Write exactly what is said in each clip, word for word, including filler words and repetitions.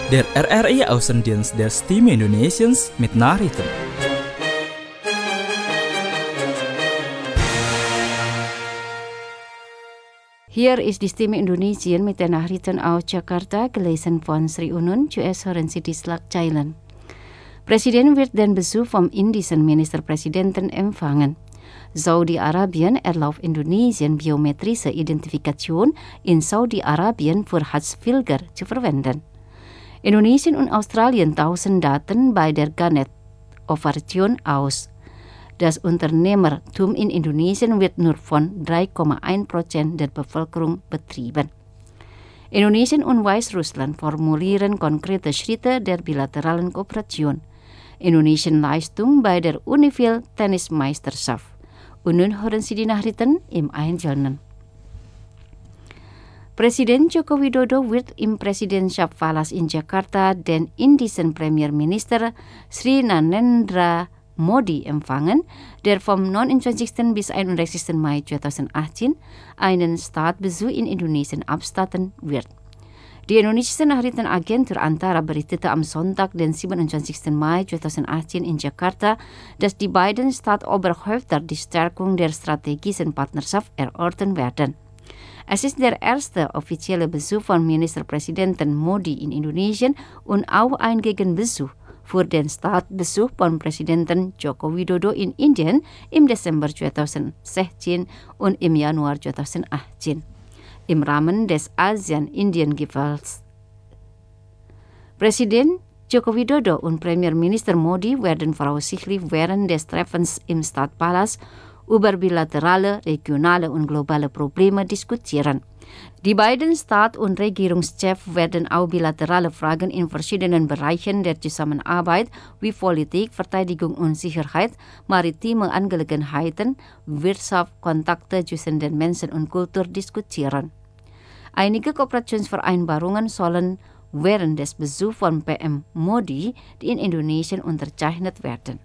Der R R I Außendienst der Stimme Indonesiens mit Nachrichten. Hier ist die Stimme Indonesien mit den Nachrichten aus Jakarta, gelesen von Sri Unun, U S Horensi Dislak Thailand. Presiden wird den Besuch vom indischen Ministerpräsidenten empfangen. Saudi-Arabien erlaubt Indonesien biometrische Identifikation in Saudi-Arabien für Hatzfilger zu verwenden. Indonesien und Australien tauschen Daten bei der Ganet-Operation aus. Das Unternehmertum in Indonesien wird nur von drei Komma eins Prozent der Bevölkerung betrieben. Indonesien und Weißrussland formulieren konkrete Schritte der bilateralen Kooperation. Indonesian Leistung bei der Unifil Tennismeisterschaft. Und nun hören Sie die Nachrichten im Einzelnen. Presiden Joko Widodo wird im Präsidentschaftspalas in Jakarta den indischen Premierminister Sri Narendra Modi empfangen, der vom neunundzwanzigsten bis einunddreißigsten Mai zweitausendachtzehn einen Staatsbesuch in Indonesien abstatten wird. Die indonesische Nachrichtenagentur Antara berichtete am Sonntag, den siebenundzwanzigsten Mai zweitausendachtzehn in Jakarta, dass die beiden Staatsoberhäupter die Stärkung der strategischen Partnerschaft erörtern werden. Es ist der erste offizielle Besuch von Ministerpräsidenten Modi in Indonesien und auch ein Gegenbesuch für den Staatsbesuch von Präsidenten Joko Widodo in Indien im Dezember zweitausendsechzehn und im Januar zweitausendachtzehn. Im Rahmen des ASEAN-Indien-Gipfels. Presiden Joko Widodo und Premierminister Modi werden voraussichtlich während des Treffens im Stadtpalast über bilaterale, regionale und globale Probleme diskutieren. Die beiden Staats- und Regierungschefs werden auch bilaterale Fragen in verschiedenen Bereichen der Zusammenarbeit wie Politik, Verteidigung und Sicherheit, maritime Angelegenheiten, Wirtschaft, Kontakte zwischen den Menschen und Kultur diskutieren. Einige Kooperationsvereinbarungen sollen während des Besuchs von P M Modi in Indonesien unterzeichnet werden.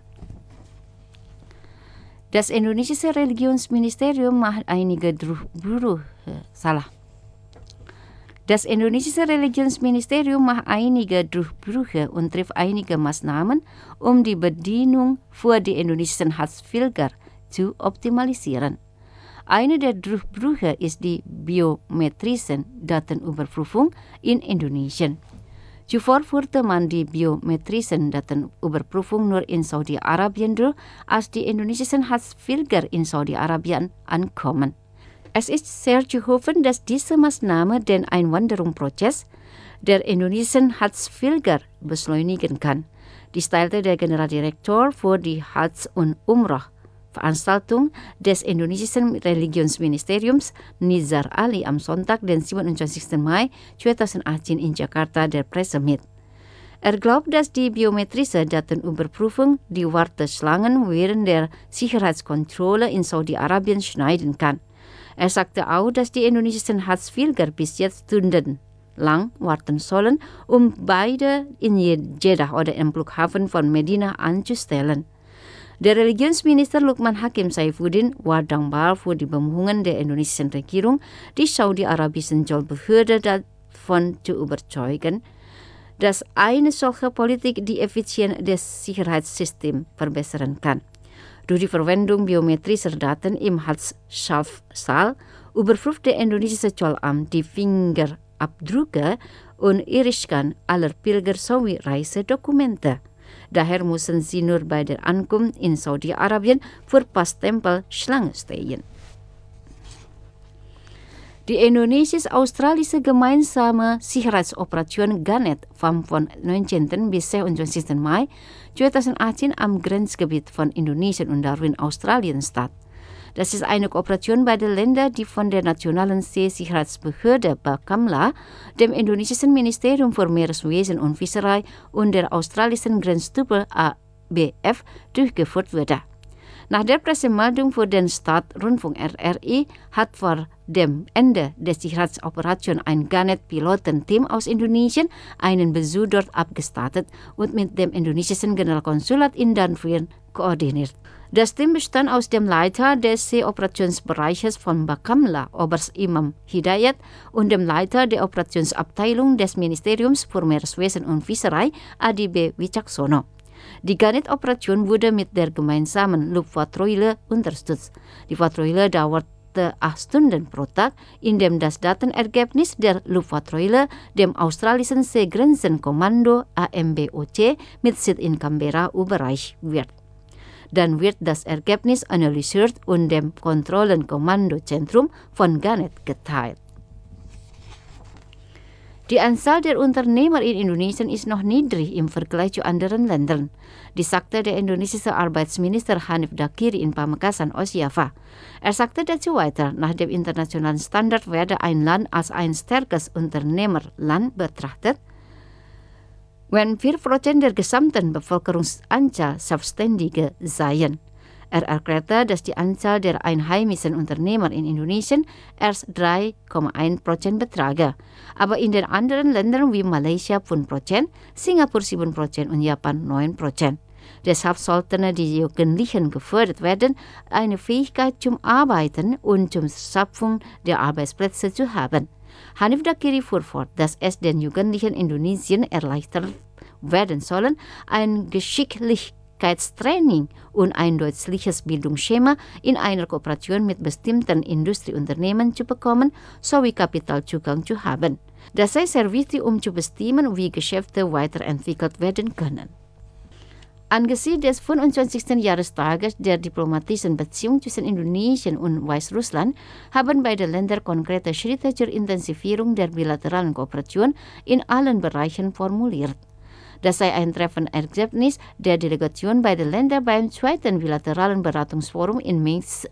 Das indonesische Religionsministerium macht einige Durchbrüche, salah. Das indonesische Religionsministerium macht einige Durchbrüche und trifft einige Maßnahmen, um die Bedienung für die indonesischen Hatzfilger zu optimalisieren. Eine der Durchbrüche ist die biometrische Datenüberprüfung in Indonesien. Zuvor führte man die biometrische Datenüberprüfung nur in Saudi-Arabien durch, als die indonesischen Hatzfilger in Saudi-Arabien ankommen. Es ist sehr zu hoffen, dass diese Maßnahme den Einwanderungsprozess der indonesischen Hatzfilger beschleunigen kann. Dies teilte der Generaldirektor für die Hajj- und Umrah-Veranstaltung des indonesischen Religionsministeriums Nizar Ali am Sonntag, den siebenundzwanzigsten Mai zweitausendachtzehn in Jakarta der Presse mit. Er glaubt, dass die biometrische Datenüberprüfung die Warteschlangen während der Sicherheitskontrolle in Saudi-Arabien schneiden kann. Er sagte auch, dass die indonesischen Hatzfilger bis jetzt stundenlang warten sollen, um beide in Jeddah oder im Flughafen von Medina anzustellen. Der Religionsminister Lukman Hakim Saifuddin war dankbar für die Bemühungen der indonesischen Regierung, die saudi-arabischen Zollbehörde davon zu überzeugen, dass eine solche Politik die Effizienz des Sicherheitssystems verbessern kann. Durch die Verwendung biometrischer Daten im Hajj-Saal überprüft der indonesische Zollamt die Fingerabdrücke und Iriskan aller Pilger sowie Reisedokumente. Daher müssen sie nur bei der Ankunft in Saudi-Arabien für Passtempel Schlange stehen. Die indonesisch-australische gemeinsame Sicherheitsoperation Ganet fand vom neunzehnten bis sechsundzwanzigsten Mai zweitausendachtzehn am Grenzgebiet von Indonesien und Darwin, Australien statt. Das ist eine Kooperation beider Länder, die von der Nationalen Seesicherheitsbehörde Bakamla, dem indonesischen Ministerium für Meereswesen und Fischerei und der australischen Grenztruppe A B F durchgeführt wurde. Nach der Pressemeldung für den Staatsrundfunk R R I hat vor dem Ende der Sicherheitsoperation ein Ganet-Pilotenteam aus Indonesien einen Besuch dort abgestattet und mit dem indonesischen Generalkonsulat in Darwin koordiniert. Das Team bestand aus dem Leiter des Operationsbereiches von Bakamla, Oberst Imam Hidayat, und dem Leiter der Operationsabteilung des Ministeriums für Meereswesen und Fischerei, Adi B. Wicaksono. Die Garnet-Operation wurde mit der gemeinsamen Luftpatrouille unterstützt. Die Patrouille dauerte acht Stunden pro Tag, indem das Datenergebnis der Luftpatrouille dem australischen Seegrenzenkommando A M B O C mit Sitz in Canberra überreicht wird. Dann wird das Ergebnis analysiert und dem Kontrollenkommandozentrum von Garnet geteilt. Die Anzahl der Unternehmer in Indonesien ist noch niedrig im Vergleich zu anderen Ländern. Dies sagte der indonesische Arbeitsminister Hanif Dakiri in Pamekasan, Ostjava. Er sagte dazu weiter, nach dem internationalen Standard werde ein Land als ein starkes Unternehmerland betrachtet, wenn vier Prozent der gesamten Bevölkerungsanzahl Selbstständige seien. Er erklärte, dass die Anzahl der einheimischen Unternehmer in Indonesien erst drei Komma eins Prozent betrage. Aber in den anderen Ländern wie Malaysia fünf Prozent, Singapur sieben Prozent und Japan neun Prozent. Deshalb sollten die Jugendlichen gefördert werden, eine Fähigkeit zum Arbeiten und zum Schaffung der Arbeitsplätze zu haben. Hanif Dakiri fuhr fort, dass es den Jugendlichen Indonesien erleichtert werden sollen, ein Geschicklichkeitstraining und ein deutliches Bildungsschema in einer Kooperation mit bestimmten Industrieunternehmen zu bekommen, sowie Kapitalzugang zu haben. Das sei sehr wichtig, um zu bestimmen, wie Geschäfte weiterentwickelt werden können. Angesichts des fünfundzwanzigsten Jahrestages der diplomatischen Beziehung zwischen Indonesien und Weißrussland haben beide Länder konkrete Schritte zur Intensivierung der bilateralen Kooperation in allen Bereichen formuliert. Das sei ein Treffenergebnis der Delegation beider Länder beim zweiten bilateralen Beratungsforum in Minsk,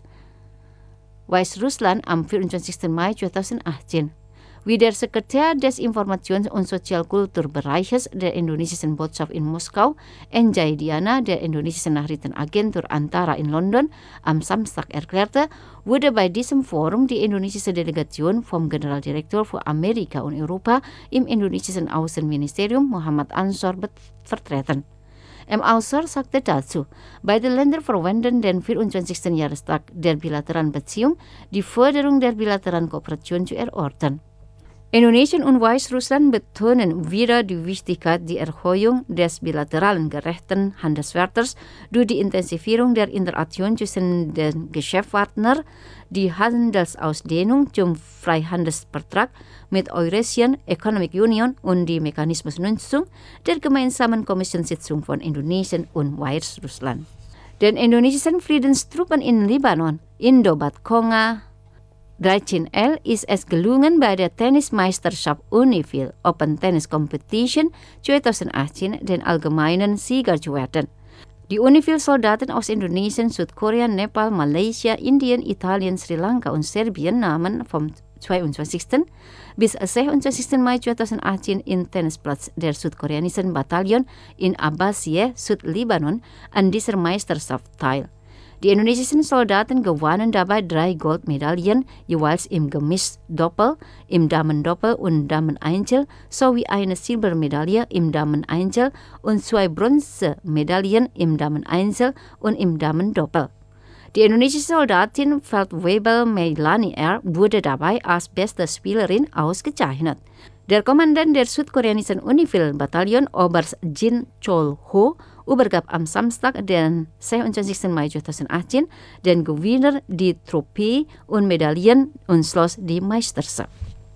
Weißrussland am vierundzwanzigsten Mai zweitausendachtzehn. Wie der Sekretär des Informations- und Sozialkulturbereiches der indonesischen Botschaft in Moskau, Enjay Diana, der indonesischen Nachrichtenagentur Antara in London, am Samstag erklärte, wurde bei diesem Forum die indonesische Delegation vom Generaldirektor für Amerika und Europa im indonesischen Außenministerium Muhammad Ansor vertreten. M. Ansor sagte dazu, beide Länder verwenden den vierundzwanzigsten Jahrestag der bilateralen Beziehung, die Förderung der bilateralen Kooperation zu erörtern. Indonesien und Weißrussland betonen wieder die Wichtigkeit der Erhöhung des bilateralen gerechten Handelswertes durch die Intensivierung der Interaktion zwischen den Geschäftspartnern, die Handelsausdehnung zum Freihandelsvertrag mit Eurasian Economic Union und die Mechanismusnutzung der gemeinsamen Kommissionssitzung von Indonesien und Weißrussland. Den indonesischen Friedenstruppen in Libanon, Indo-Bat-Konga dreizehn L, ist es gelungen, bei der Tennismeisterschaft UNIFIL Open Tennis Competition zweitausendachtzehn den allgemeinen Sieger zu werden. Die UNIFIL-Soldaten aus Indonesien, Südkorea, Nepal, Malaysia, Indien, Italien, Sri Lanka und Serbien nahmen vom zweiundzwanzigsten bis sechsundzwanzigsten Mai zweitausendachtzehn im Tennisplatz der südkoreanischen Bataillon in Abbasiyeh, Südlibanon, an dieser Meisterschaft teil. Die indonesischen Soldaten gewannen dabei drei Goldmedaillen, jeweils im Gemischt-Doppel, im Damen-Doppel und Damen-Einzel sowie eine Silbermedaille im Damen-Einzel und zwei Bronzemedaillen im Damen-Einzel und im Damen-Doppel. Die indonesische Soldatin Feldwebel Meilani R. wurde dabei als beste Spielerin ausgezeichnet. Der Kommandant der südkoreanischen UNIFIL-Bataillon, Oberst Jin Chol-ho, übergab am Samstag, den sechsundzwanzigsten Mai zweitausendachtzehn, den Gewinner die Trophäe und Medaillen und schloss die Meisterschaft.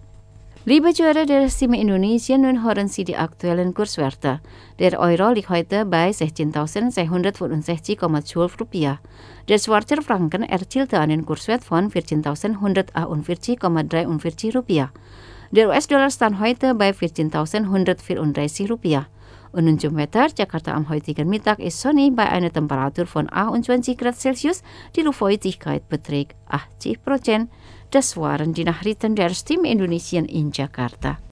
Liebe Zuhörer der Stimme Indonesien, nun hören Sie die aktuellen Kurswerte. Der Euro liegt heute bei sechzehntausendsechshundertfünfundsechzig Komma zwölf Rupiah. Der Schweizer Franken erzielte einen Kurswert von vierzehntausendeinhundertachtundvierzig Komma dreiundvierzig Rupiah. Der U S-Dollar stand heute bei vierzehntausendeinhundertvierunddreißig Rupiah. Und nun zum Wetter. Jakarta am heutigen Mittag ist sonnig bei einer Temperatur von achtundzwanzig Grad Celsius. Die Luftfeuchtigkeit beträgt achtzig Prozent. Das waren die Nachrichten der Stimme Indonesien in Jakarta.